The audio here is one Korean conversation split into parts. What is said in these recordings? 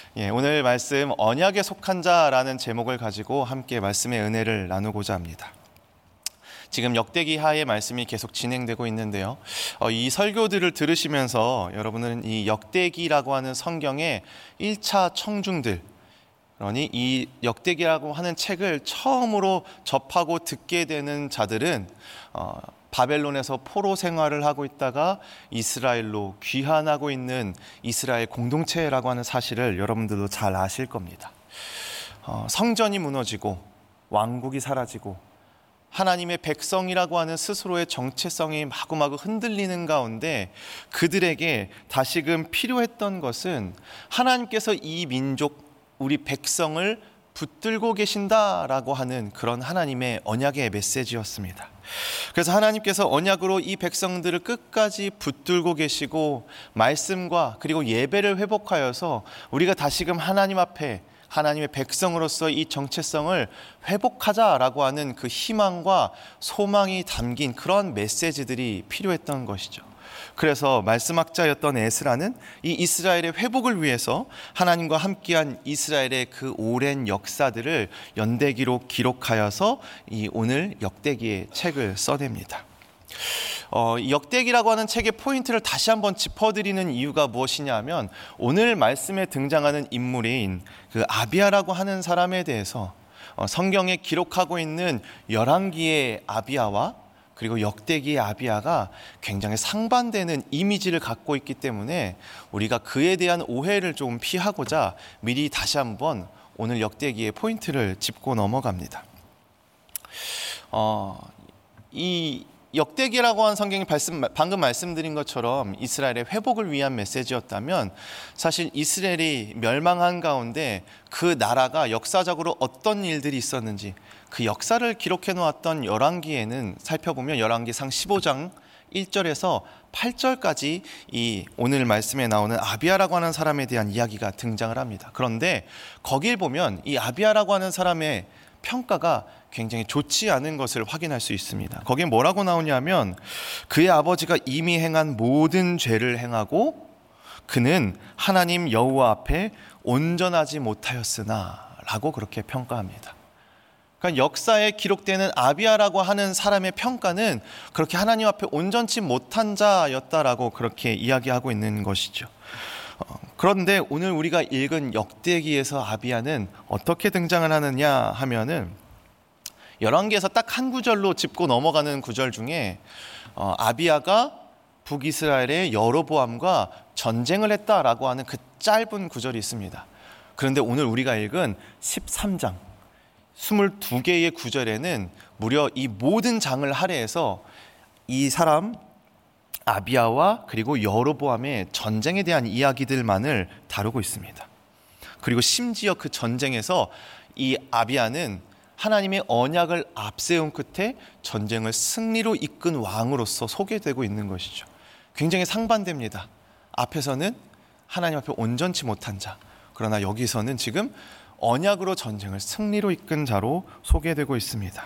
오늘 말씀 언약에 속한 자라는 제목을 가지고 함께 말씀의 은혜를 나누고자 합니다. 지금 역대기하의 말씀이 계속 진행되고 있는데요. 이 설교들을 들으시면서 여러분은 이 역대기라고 하는 성경의 1차 청중들, 그러니 이 역대기라고 하는 책을 처음으로 접하고 듣게 되는 자들은 바벨론에서 포로 생활을 하고 있다가 이스라엘로 귀환하고 있는 이스라엘 공동체라고 하는 사실을 여러분들도 잘 아실 겁니다. 성전이 무너지고 왕국이 사라지고 하나님의 백성이라고 하는 스스로의 정체성이 마구마구 흔들리는 가운데 그들에게 다시금 필요했던 것은 하나님께서 이 민족, 우리 백성을 붙들고 계신다라고 하는 그런 하나님의 언약의 메시지였습니다. 그래서 하나님께서 언약으로 이 백성들을 끝까지 붙들고 계시고 말씀과 그리고 예배를 회복하여서 우리가 다시금 하나님 앞에 하나님의 백성으로서 이 정체성을 회복하자라고 하는 그 희망과 소망이 담긴 그런 메시지들이 필요했던 것이죠. 그래서 말씀학자였던 에스라는 이 이스라엘의 회복을 위해서 하나님과 함께한 이스라엘의 그 오랜 역사들을 연대기로 기록하여서 이 오늘 역대기의 책을 써냅니다. 역대기라고 하는 책의 포인트를 다시 한번 짚어드리는 이유가 무엇이냐 하면 오늘 말씀에 등장하는 인물인 그 아비야라고 하는 사람에 대해서 성경에 기록하고 있는 열왕기의 아비야와 그리고 역대기의 아비야가 굉장히 상반되는 이미지를 갖고 있기 때문에 우리가 그에 대한 오해를 좀 피하고자 미리 다시 한번 오늘 역대기의 포인트를 짚고 넘어갑니다. 이 역대기라고 한 성경이 방금 말씀드린 것처럼 이스라엘의 회복을 위한 메시지였다면 사실 이스라엘이 멸망한 가운데 그 나라가 역사적으로 어떤 일들이 있었는지 그 역사를 기록해 놓았던 열왕기에는 살펴보면 열왕기상 15장 1절에서 8절까지 이 오늘 말씀에 나오는 아비야라고 하는 사람에 대한 이야기가 등장을 합니다. 그런데 거길 보면 이 아비야라고 하는 사람의 평가가 굉장히 좋지 않은 것을 확인할 수 있습니다. 거기에 뭐라고 나오냐면 그의 아버지가 이미 행한 모든 죄를 행하고 그는 하나님 여호와 앞에 온전하지 못하였으나 라고 그렇게 평가합니다. 그러니까 역사에 기록되는 아비야라고 하는 사람의 평가는 그렇게 하나님 앞에 온전치 못한 자였다라고 그렇게 이야기하고 있는 것이죠. 그런데 오늘 우리가 읽은 역대기에서 아비야는 어떻게 등장을 하느냐 하면은 열왕기에서 딱 한 구절로 짚고 넘어가는 구절 중에 아비야가 북이스라엘의 여로보암과 전쟁을 했다라고 하는 그 짧은 구절이 있습니다. 그런데 오늘 우리가 읽은 13장 22개의 구절에는 무려 이 모든 장을 할애해서 이 사람 아비야와 그리고 여로보암의 전쟁에 대한 이야기들만을 다루고 있습니다. 그리고 심지어 그 전쟁에서 이 아비야는 하나님의 언약을 앞세운 끝에 전쟁을 승리로 이끈 왕으로서 소개되고 있는 것이죠. 굉장히 상반됩니다. 앞에서는 하나님 앞에 온전치 못한 자, 그러나 여기서는 지금 언약으로 전쟁을 승리로 이끈 자로 소개되고 있습니다.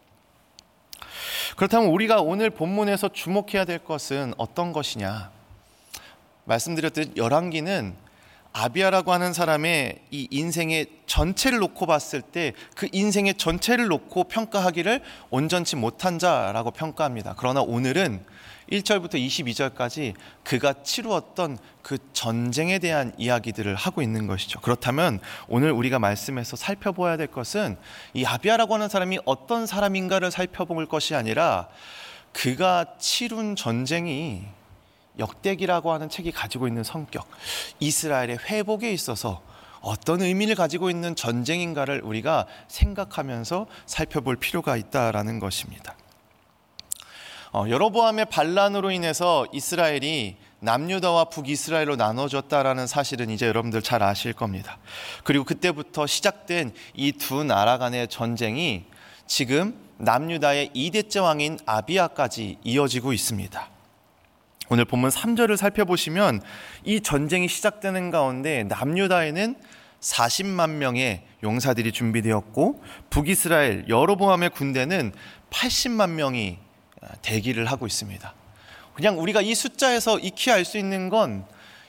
그렇다면 우리가 오늘 본문에서 주목해야 될 것은 어떤 것이냐? 말씀드렸듯 열왕기는 아비야라고 하는 사람의 이 인생의 전체를 놓고 봤을 때 그 인생의 전체를 놓고 평가하기를 온전치 못한 자라고 평가합니다. 그러나 오늘은 1절부터 22절까지 그가 치루었던 그 전쟁에 대한 이야기들을 하고 있는 것이죠. 그렇다면 오늘 우리가 말씀에서 살펴봐야 될 것은 이 아비야라고 하는 사람이 어떤 사람인가를 살펴볼 것이 아니라 그가 치룬 전쟁이 역대기라고 하는 책이 가지고 있는 성격, 이스라엘의 회복에 있어서 어떤 의미를 가지고 있는 전쟁인가를 우리가 생각하면서 살펴볼 필요가 있다라는 것입니다. 여로보암의 반란으로 인해서 이스라엘이 남유다와 북이스라엘로 나눠졌다라는 사실은 이제 여러분들 잘 아실 겁니다. 그리고 그때부터 시작된 이 두 나라 간의 전쟁이 지금 남유다의 2대째 왕인 아비야까지 이어지고 있습니다. 오늘 본문 3절을 살펴보시면 이 전쟁이 시작되는 가운데 남유다에는 40만 명의 용사들이 준비되었고 북이스라엘 여로보암의 군대는 80만 명이 대기를 하고 있습니다. 그냥 우리가 이 숫자에서 익히 알 수 있는 건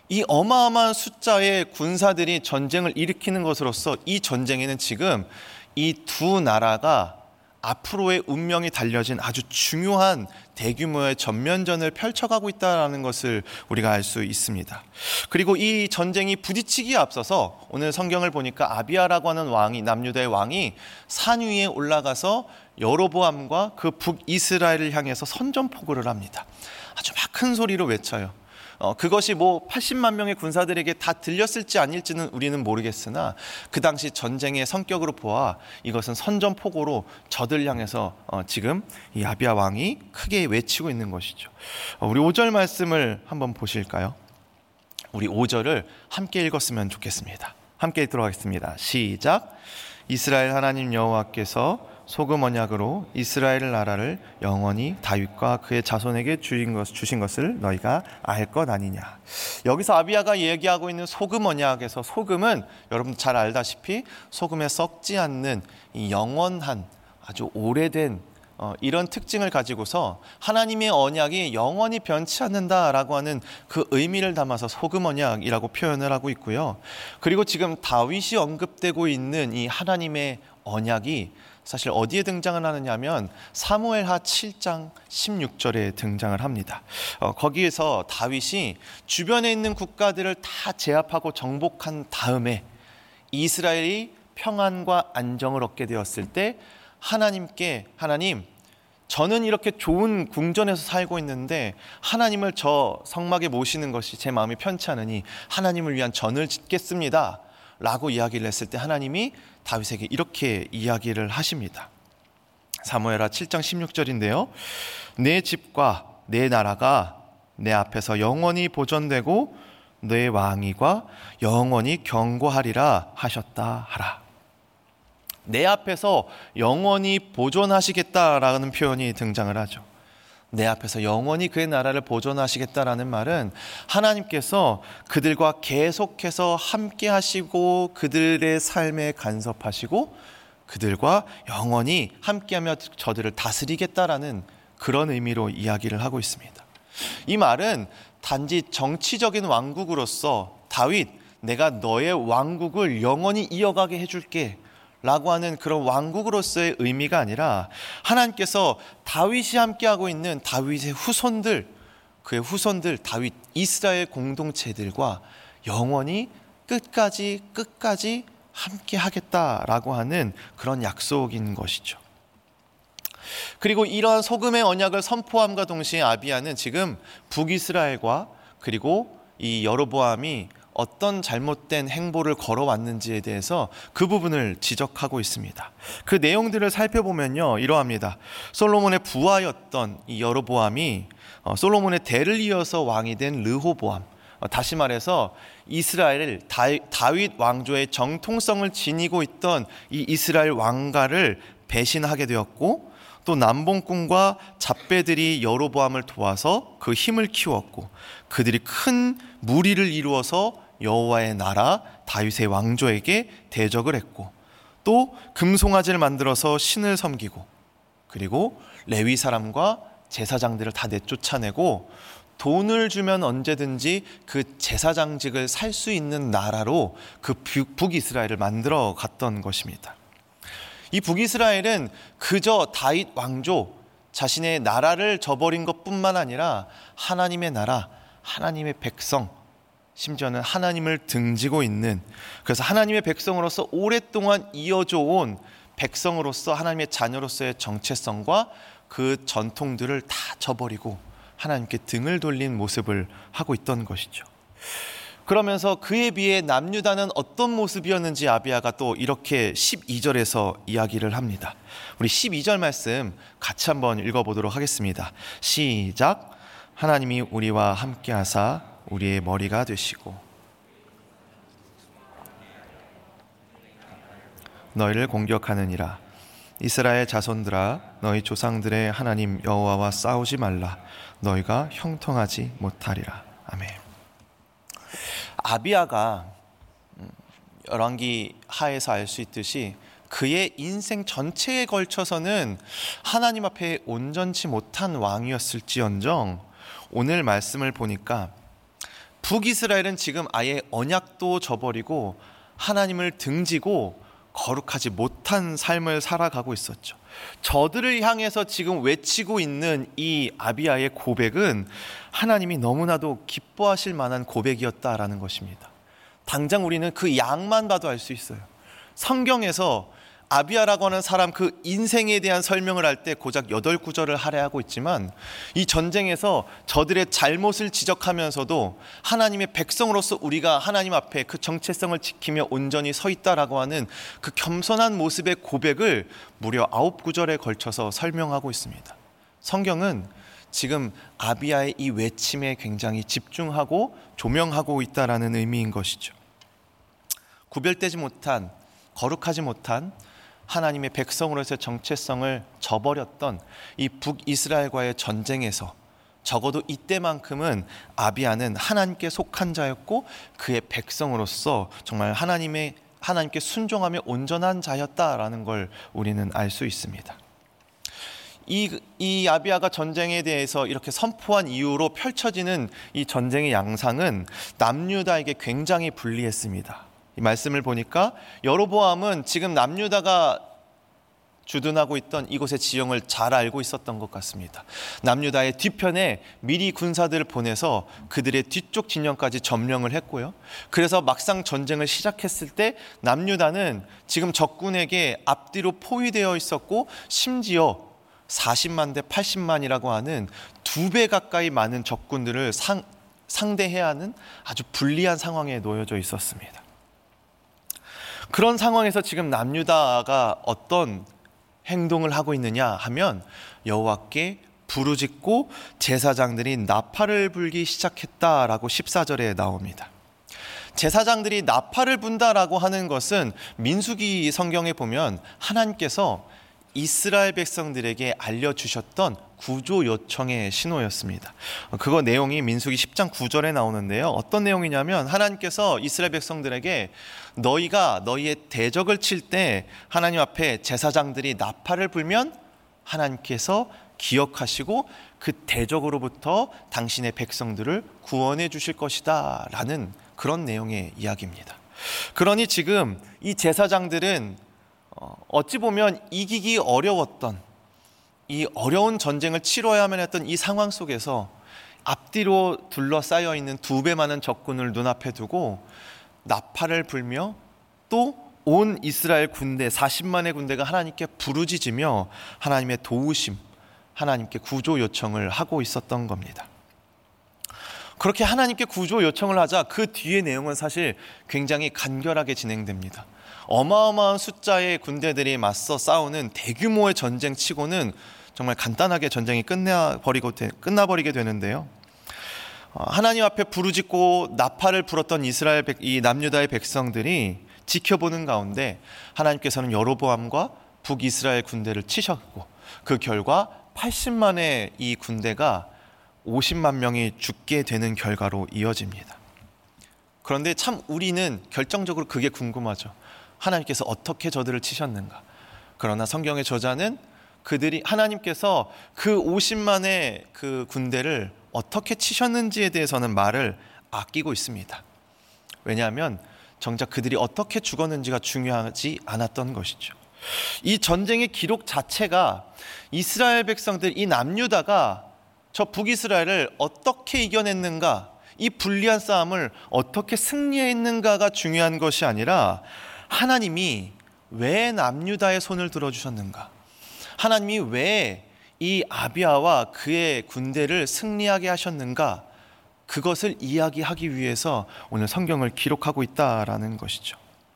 이 어마어마한 숫자의 군사들이 전쟁을 일으키는 것으로서 이 전쟁에는 지금 이 두 나라가 앞으로의 운명이 달려진 아주 중요한 대규모의 전면전을 펼쳐가고 있다는 것을 우리가 알 수 있습니다. 그리고 이 전쟁이 부딪히기에 앞서서 오늘 성경을 보니까 아비야라고 하는 왕이, 남유다의 왕이 산 위에 올라가서 여로보암과 그 북이스라엘을 향해서 선전포고를 합니다. 아주 막 큰 소리로 외쳐요. 그것이 뭐 80만 명의 군사들에게 다 들렸을지 아닐지는 우리는 모르겠으나 그 당시 전쟁의 성격으로 보아 이것은 선전포고로 저들 향해서 지금 이 아비야 왕이 크게 외치고 있는 것이죠. 우리 5절 말씀을 한번 보실까요? 우리 5절을 함께 읽었으면 좋겠습니다. 함께 읽도록 하겠습니다. 시작. 이스라엘 하나님 여호와께서 소금 언약으로 이스라엘 나라를 영원히 다윗과 그의 자손에게 주신 것을 너희가 알 것 아니냐. 여기서 아비야가 얘기하고 있는 소금 언약에서 소금은 여러분 잘 알다시피 소금에 썩지 않는 이 영원한 아주 오래된 이런 특징을 가지고서 하나님의 언약이 영원히 변치 않는다라고 하는 그 의미를 담아서 소금 언약이라고 표현을 하고 있고요. 그리고 지금 다윗이 언급되고 있는 이 하나님의 언약이 사실 어디에 등장을 하느냐 하면 사무엘하 7장 16절에 등장을 합니다. 거기에서 다윗이 주변에 있는 국가들을 다 제압하고 정복한 다음에 이스라엘이 평안과 안정을 얻게 되었을 때 하나님께 하나님, 저는 이렇게 좋은 궁전에서 살고 있는데 하나님을 저 성막에 모시는 것이 제 마음이 편치 않으니 하나님을 위한 전을 짓겠습니다 라고 이야기를 했을 때 하나님이 다윗에게 이렇게 이야기를 하십니다. 사무엘하 7장 16절인데요. 내 집과 내 나라가 내 앞에서 영원히 보존되고 내 왕위가 영원히 견고하리라 하셨다 하라. 내 앞에서 영원히 보존하시겠다라는 표현이 등장을 하죠. 내 앞에서 영원히 그의 나라를 보존하시겠다라는 말은 하나님께서 그들과 계속해서 함께 하시고 그들의 삶에 간섭하시고 그들과 영원히 함께하며 저들을 다스리겠다라는 그런 의미로 이야기를 하고 있습니다. 이 말은 단지 정치적인 왕국으로서 다윗, 내가 너의 왕국을 영원히 이어가게 해줄게 라고 하는 그런 왕국으로서의 의미가 아니라 하나님께서 다윗이 함께하고 있는 다윗의 후손들, 그의 후손들 다윗 이스라엘 공동체들과 영원히 끝까지 함께 하겠다라고 하는 그런 약속인 것이죠. 그리고 이러한 소금의 언약을 선포함과 동시에 아비야는 지금 북이스라엘과 그리고 이 여로보암이 어떤 잘못된 행보를 걸어왔는지에 대해서 그 부분을 지적하고 있습니다. 그 내용들을 살펴보면요, 이러합니다. 솔로몬의 부하였던 이 여로보암이 솔로몬의 대를 이어서 왕이 된 르호보암, 다시 말해서 이스라엘 다윗 왕조의 정통성을 지니고 있던 이 이스라엘 왕가를 배신하게 되었고, 또 남봉꾼과 잡배들이 여로보암을 도와서 그 힘을 키웠고 그들이 큰 무리를 이루어서 여호와의 나라 다윗의 왕조에게 대적을 했고, 또 금송아지를 만들어서 신을 섬기고, 그리고 레위 사람과 제사장들을 다 내쫓아내고 돈을 주면 언제든지 그 제사장직을 살 수 있는 나라로 그 북이스라엘을 만들어 갔던 것입니다. 이 북이스라엘은 그저 다윗 왕조 자신의 나라를 저버린 것뿐만 아니라 하나님의 나라, 하나님의 백성, 심지어는 하나님을 등지고 있는, 그래서 하나님의 백성으로서 오랫동안 이어져 온 백성으로서 하나님의 자녀로서의 정체성과 그 전통들을 다 저버리고 하나님께 등을 돌린 모습을 하고 있던 것이죠. 그러면서 그에 비해 남유다는 어떤 모습이었는지 아비야가 또 이렇게 12절에서 이야기를 합니다. 우리 12절 말씀 같이 한번 읽어보도록 하겠습니다. 시작. 하나님이 우리와 함께 하사 우리의 머리가 되시고 너희를 공격하느니라. 이스라엘 자손들아, 너희 조상들의 하나님 여호와와 싸우지 말라. 너희가 형통하지 못하리라. 아멘. 아비야가 열왕기 하에서 알 수 있듯이 그의 인생 전체에 걸쳐서는 하나님 앞에 온전치 못한 왕이었을지언정 오늘 말씀을 보니까 북이스라엘은 지금 아예 언약도 저버리고 하나님을 등지고 거룩하지 못한 삶을 살아가고 있었죠. 저들을 향해서 지금 외치고 있는 이 아비야의 고백은 하나님이 너무나도 기뻐하실 만한 고백이었다라는 것입니다. 당장 우리는 그 양만 봐도 알 수 있어요. 성경에서 아비야라고 하는 사람 그 인생에 대한 설명을 할 때 고작 8구절을 할애하고 있지만, 이 전쟁에서 저들의 잘못을 지적하면서도 하나님의 백성으로서 우리가 하나님 앞에 그 정체성을 지키며 온전히 서 있다라고 하는 그 겸손한 모습의 고백을 무려 9구절에 걸쳐서 설명하고 있습니다. 성경은 지금 아비야의 이 외침에 굉장히 집중하고 조명하고 있다라는 의미인 것이죠. 구별되지 못한, 거룩하지 못한 하나님의 백성으로서의 정체성을 저버렸던 이 북이스라엘과의 전쟁에서 적어도 이때만큼은 아비야는 하나님께 속한 자였고 그의 백성으로서 정말 하나님께 순종하며 온전한 자였다라는 걸 우리는 알 수 있습니다. 이 아비야가 전쟁에 대해서 이렇게 선포한 이후로 펼쳐지는 이 전쟁의 양상은 남유다에게 굉장히 불리했습니다. 이 말씀을 보니까 여로보암은 지금 남유다가 주둔하고 있던 이곳의 지형을 잘 알고 있었던 것 같습니다. 남유다의 뒤편에 미리 군사들을 보내서 그들의 뒤쪽 진영까지 점령을 했고요. 그래서 막상 전쟁을 시작했을 때 남유다는 지금 적군에게 앞뒤로 포위되어 있었고, 심지어 40만 대 80만이라고 하는 2배 가까이 많은 적군들을 상대해야 하는 아주 불리한 상황에 놓여져 있었습니다. 그런 상황에서 지금 남유다가 어떤 행동을 하고 있느냐 하면, 여호와께 부르짖고 제사장들이 나팔을 불기 시작했다라고 14절에 나옵니다. 제사장들이 나팔을 분다라고 하는 것은 민수기 성경에 보면 하나님께서 이스라엘 백성들에게 알려주셨던 구조 요청의 신호였습니다. 그거 내용이 민수기 10장 9절에 나오는데요. 어떤 내용이냐면, 하나님께서 이스라엘 백성들에게 너희가 너희의 대적을 칠 때 하나님 앞에 제사장들이 나팔을 불면 하나님께서 기억하시고 그 대적으로부터 당신의 백성들을 구원해 주실 것이다 라는 그런 내용의 이야기입니다. 그러니 지금 이 제사장들은 어찌 보면 이기기 어려웠던, 이 어려운 전쟁을 치러야만 했던 이 상황 속에서 앞뒤로 둘러싸여 있는 2배 많은 적군을 눈앞에 두고 나팔을 불며 또 온 이스라엘 군대 40만의 군대가 하나님께 부르짖으며 하나님의 도우심, 하나님께 구조 요청을 하고 있었던 겁니다. 그렇게 하나님께 구조 요청을 하자 그 뒤의 내용은 사실 굉장히 간결하게 진행됩니다. 어마어마한 숫자의 군대들이 맞서 싸우는 대규모의 전쟁치고는 정말 간단하게 전쟁이 끝나버리게 되는데요. 하나님 앞에 부르짖고 나팔을 불었던 이 남유다의 백성들이 지켜보는 가운데 하나님께서는 여로보암과 북이스라엘 군대를 치셨고, 그 결과 80만의 이 군대가 50만 명이 죽게 되는 결과로 이어집니다. 그런데 참 우리는 결정적으로 그게 궁금하죠. 하나님께서 어떻게 저들을 치셨는가? 그러나 성경의 저자는 하나님께서 그 50만의 그 군대를 어떻게 치셨는지에 대해서는 말을 아끼고 있습니다. 왜냐하면 정작 그들이 어떻게 죽었는지가 중요하지 않았던 것이죠. 이 전쟁의 기록 자체가 이스라엘 백성들, 이 남유다가 저 북이스라엘을 어떻게 이겨냈는가, 이 불리한 싸움을 어떻게 승리했는가가 중요한 것이 아니라, 하나님이 왜 남유다의 손을 들어주셨는가, 하나님이 왜 이 아비야와 그의 군대를 승리하게 하셨는가, 그것을 이야기하기 위해서 오늘 성경을 기록하고 있다라는 것이죠.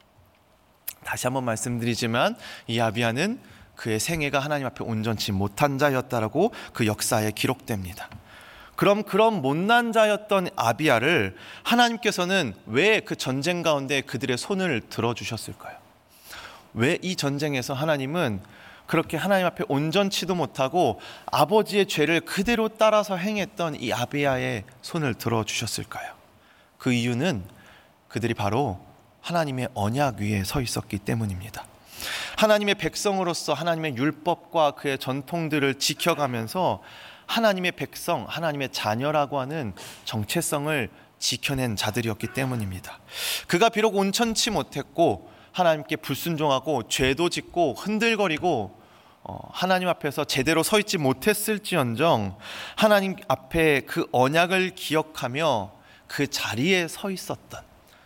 다시 한번 말씀드리지만 이 아비야는 그의 생애가 하나님 앞에 온전치 못한 자였다라고 그 역사에 기록됩니다. 그럼 그런 못난 자였던 아비야를 하나님께서는 왜 그 전쟁 가운데 그들의 손을 들어주셨을까요? 왜 이 전쟁에서 하나님은 그렇게 하나님 앞에 온전치도 못하고 아버지의 죄를 그대로 따라서 행했던 이 아비야의 손을 들어주셨을까요? 그 이유는 그들이 바로 하나님의 언약 위에 서 있었기 때문입니다. 하나님의 백성으로서 하나님의 율법과 그의 전통들을 지켜가면서 하나님의 백성, 하나님의 자녀라고 하는 정체성을 지켜낸 자들이었기 때문입니다. 그가 비록 온천치 못했고 하나님께 불순종하고 죄도 짓고 흔들거리고 하나님 앞에서 제대로 서 있지 못했을지언정 하나님 앞에 그 언약을 기억하며 그 자리에 서 있었던,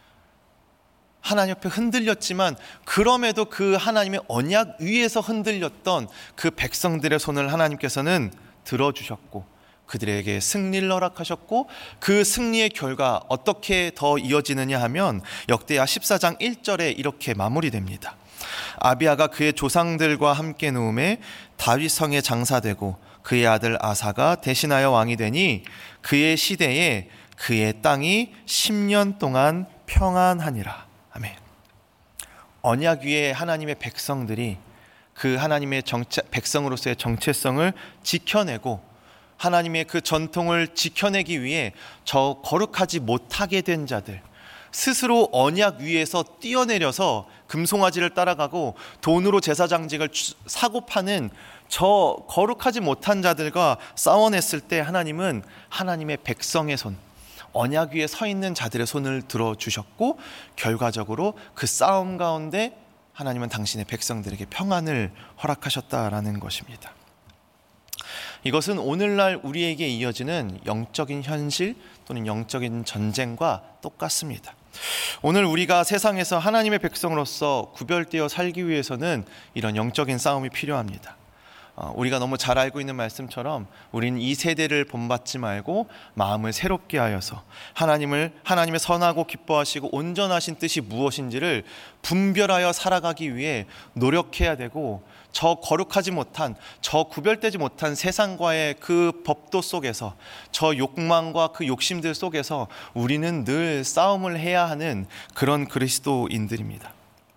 하나님 앞에 흔들렸지만 그럼에도 그 하나님의 언약 위에서 흔들렸던 그 백성들의 손을 하나님께서는 들어주셨고 그들에게 승리를 허락하셨고, 그 승리의 결과 어떻게 더 이어지느냐 하면 역대하 14장 1절에 이렇게 마무리됩니다. 아비야가 그의 조상들과 함께 누움에 다윗 성에 장사되고 그의 아들 아사가 대신하여 왕이 되니 그의 시대에 그의 땅이 10년 동안 평안하니라. 아멘. 언약 위에 하나님의 백성들이 그 하나님의 백성으로서의 정체성을 지켜내고 하나님의 그 전통을 지켜내기 위해 저 거룩하지 못하게 된 자들, 스스로 언약 위에서 뛰어내려서 금송아지를 따라가고 돈으로 제사장직을 사고 파는 저 거룩하지 못한 자들과 싸워냈을 때 하나님은 하나님의 백성의 손, 언약 위에 서 있는 자들의 손을 들어주셨고 결과적으로 그 싸움 가운데 하나님은 당신의 백성들에게 평안을 허락하셨다라는 것입니다. 이것은 오늘날 우리에게 이어지는 영적인 현실 또는 영적인 전쟁과 똑같습니다. 오늘 우리가 세상에서 하나님의 백성으로서 구별되어 살기 위해서는 이런 영적인 싸움이 필요합니다. 우리가 너무 잘 알고 있는 말씀처럼 우리는 이 세대를 본받지 말고 마음을 새롭게 하여서 하나님의 선하고 기뻐하시고 온전하신 뜻이 무엇인지를 분별하여 살아가기 위해 노력해야 되고, 저 거룩하지 못한, 저 구별되지 못한 세상과의 그 법도 속에서, 저 욕망과 그 욕심들 속에서 우리는 늘 싸움을 해야 하는 그런 그리스도인들입니다.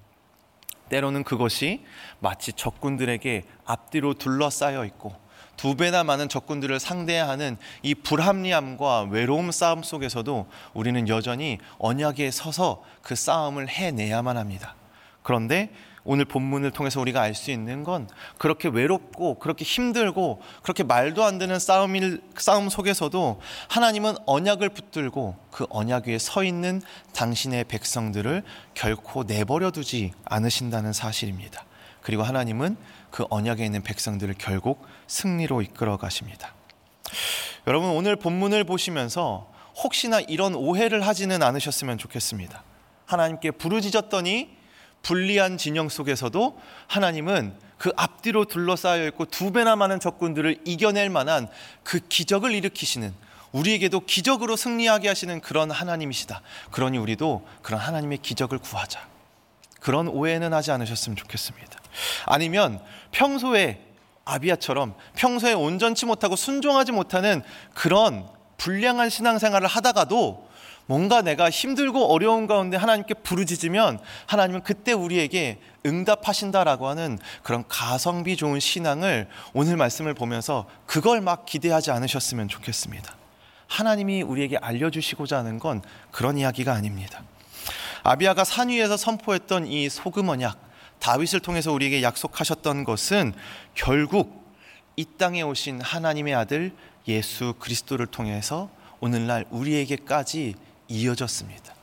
때로는 그것이 마치 적군들에게 앞뒤로 둘러싸여 있고 2배나 많은 적군들을 상대해야 하는 이 불합리함과 외로움 싸움 속에서도 우리는 여전히 언약에 서서 그 싸움을 해내야만 합니다. 그런데 오늘 본문을 통해서 우리가 알 수 있는 건 그렇게 외롭고 그렇게 힘들고 그렇게 말도 안 되는 싸움 속에서도 하나님은 언약을 붙들고 그 언약 위에 서 있는 당신의 백성들을 결코 내버려 두지 않으신다는 사실입니다. 그리고 하나님은 그 언약에 있는 백성들을 결국 승리로 이끌어 가십니다. 여러분, 오늘 본문을 보시면서 혹시나 이런 오해를 하지는 않으셨으면 좋겠습니다. 하나님께 부르짖었더니 불리한 진영 속에서도 하나님은 그 앞뒤로 둘러싸여 있고 2배나 많은 적군들을 이겨낼 만한 그 기적을 일으키시는, 우리에게도 기적으로 승리하게 하시는 그런 하나님이시다. 그러니 우리도 그런 하나님의 기적을 구하자. 그런 오해는 하지 않으셨으면 좋겠습니다. 아니면 평소에 아비야처럼 평소에 온전치 못하고 순종하지 못하는 그런 불량한 신앙생활을 하다가도 뭔가 내가 힘들고 어려운 가운데 하나님께 부르짖으면 하나님은 그때 우리에게 응답하신다라고 하는 그런 가성비 좋은 신앙을 오늘 말씀을 보면서 그걸 막 기대하지 않으셨으면 좋겠습니다. 하나님이 우리에게 알려주시고자 하는 건 그런 이야기가 아닙니다. 아비야가 산 위에서 선포했던 이 소금 언약, 다윗을 통해서 우리에게 약속하셨던 것은 결국 이 땅에 오신 하나님의 아들 예수 그리스도를 통해서 오늘날 우리에게까지 이어졌습니다.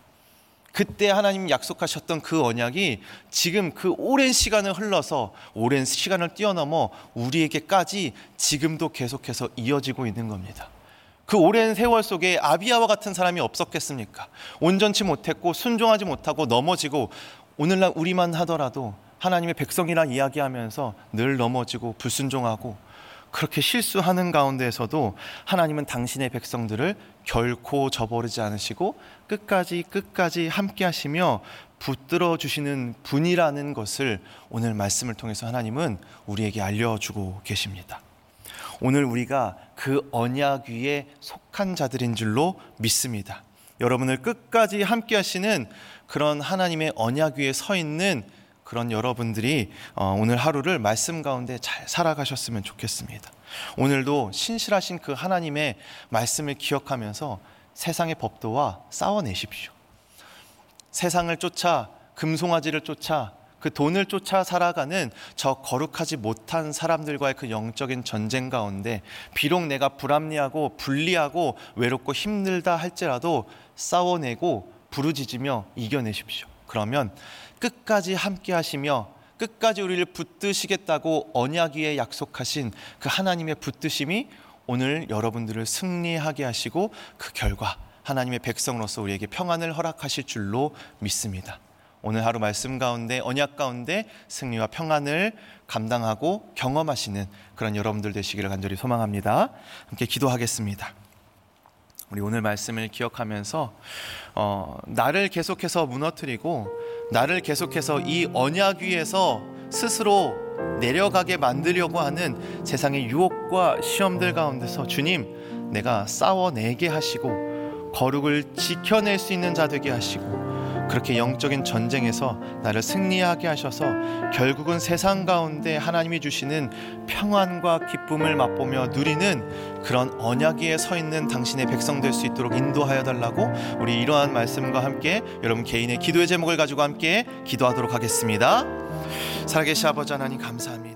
그때 하나님 약속하셨던 그 언약이 지금 그 오랜 시간을 흘러서 오랜 시간을 뛰어넘어 우리에게까지 지금도 계속해서 이어지고 있는 겁니다. 그 오랜 세월 속에 아비야와 같은 사람이 없었겠습니까? 온전치 못했고 순종하지 못하고 넘어지고, 오늘날 우리만 하더라도 하나님의 백성이란 이야기하면서 늘 넘어지고 불순종하고 그렇게 실수하는 가운데에서도 하나님은 당신의 백성들을 결코 저버리지 않으시고 끝까지 함께 하시며 붙들어 주시는 분이라는 것을 오늘 말씀을 통해서 하나님은 우리에게 알려주고 계십니다. 오늘 우리가 그 언약 위에 속한 자들인 줄로 믿습니다. 여러분을 끝까지 함께 하시는 그런 하나님의 언약 위에 서 있는 그런 여러분들이 오늘 하루를 말씀 가운데 잘 살아가셨으면 좋겠습니다. 오늘도 신실하신 그 하나님의 말씀을 기억하면서 세상의 법도와 싸워내십시오. 세상을 쫓아, 금송아지를 쫓아 그 돈을 쫓아 살아가는 저 거룩하지 못한 사람들과의 그 영적인 전쟁 가운데 비록 내가 불합리하고 불리하고 외롭고 힘들다 할지라도 싸워내고 부르짖으며 이겨내십시오. 그러면 끝까지 함께 하시며 끝까지 우리를 붙드시겠다고 언약 위에 약속하신 그 하나님의 붙드심이 오늘 여러분들을 승리하게 하시고 그 결과 하나님의 백성으로서 우리에게 평안을 허락하실 줄로 믿습니다. 오늘 하루 말씀 가운데 언약 가운데 승리와 평안을 감당하고 경험하시는 그런 여러분들 되시기를 간절히 소망합니다. 함께 기도하겠습니다. 우리 오늘 말씀을 기억하면서 나를 계속해서 무너뜨리고 나를 계속해서 이 언약 위에서 스스로 내려가게 만들려고 하는 세상의 유혹과 시험들 가운데서 주님, 내가 싸워내게 하시고 거룩을 지켜낼 수 있는 자 되게 하시고 그렇게 영적인 전쟁에서 나를 승리하게 하셔서 결국은 세상 가운데 하나님이 주시는 평안과 기쁨을 맛보며 누리는 그런 언약 위에 서 있는 당신의 백성 될 수 있도록 인도하여 달라고 우리 이러한 말씀과 함께 여러분 개인의 기도의 제목을 가지고 함께 기도하도록 하겠습니다. 살아계신 아버지 하나님 감사합니다.